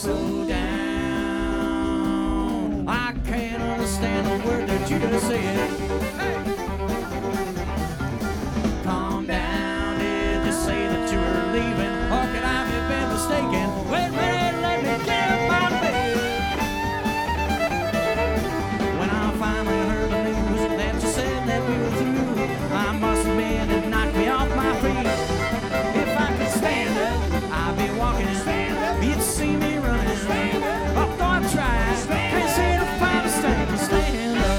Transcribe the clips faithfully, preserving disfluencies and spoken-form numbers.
slow down. I can't understand the word that you just said. Hey. Calm down, did you say that you were leaving? Or could I have been mistaken? Wait a minute, let me get up out of bed. When I finally heard the news that you said that we were through, I must admit it knocked me off my feet. If I could stand up, I'd be walking. Stand up. You'd see me running. Stand up. Although I tried, can't seem to find a stand to stand up.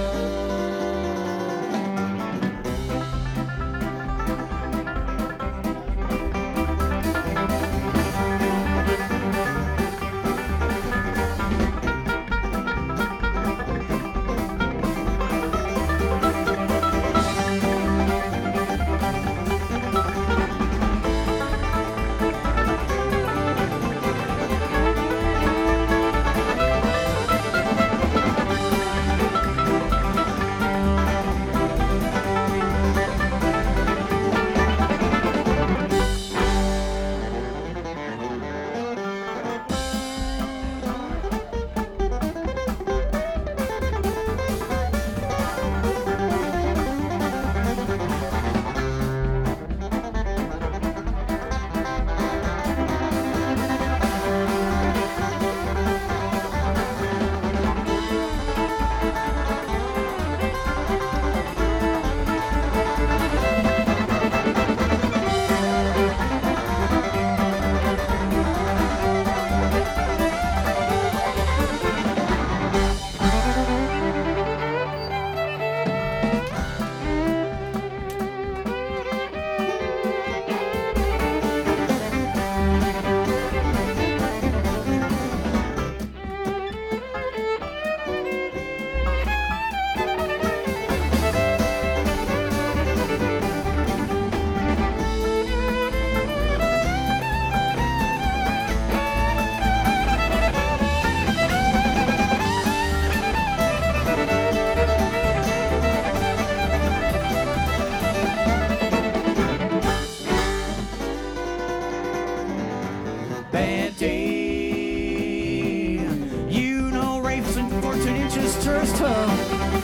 Bad day. You know rapes and fourteen inches turns tough.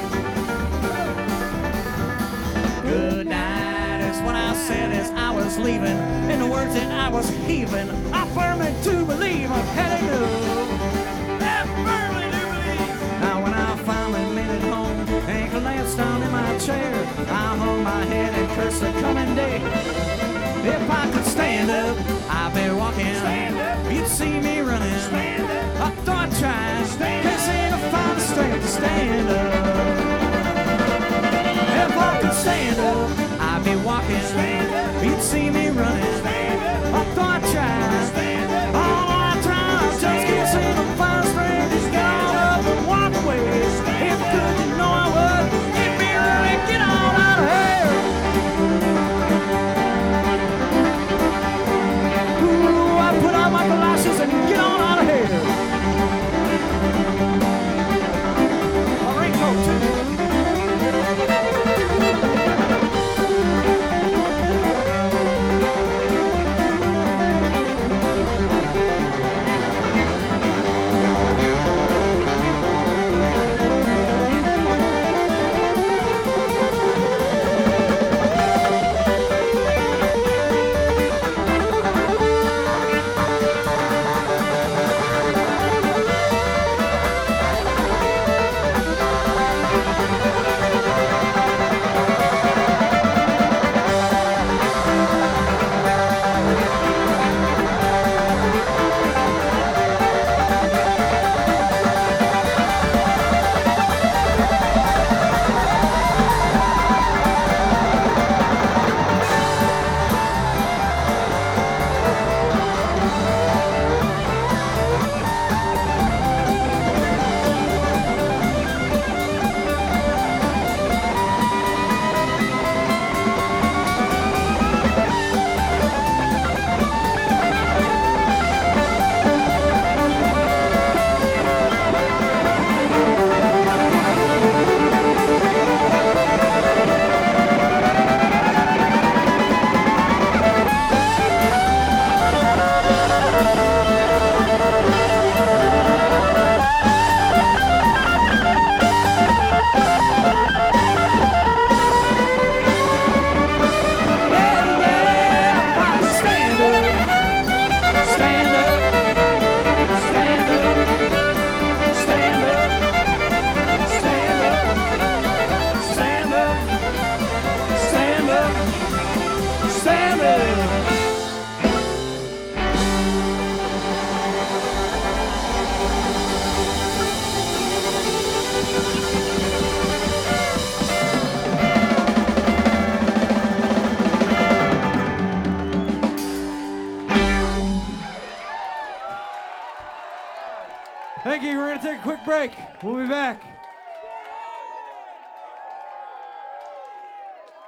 Good night is what I said as I was leaving. In the words that I was heaving, I firmly do believe I've had enough. I firmly do believe. Now when I finally made it home and collapsed down in my chair, I hung my head and cursed the coming day. If I could stand up, I'd be walking. Stand up. You'd see me running. Stand up. I thought I'd try. Can't seem to find the strength to stand up. If I could stand up, I'd be walking. Stand up. You'd see me running. Stand up. I thought I'd try. Stand up. All I try, I just can't seem to find the strength to get on up and walk away. If I could, you know I would. Get me early, get on out of here. Put on my galoshes and get on out of here. A raincoat too. Thank you. We're going to take a quick break. We'll be back.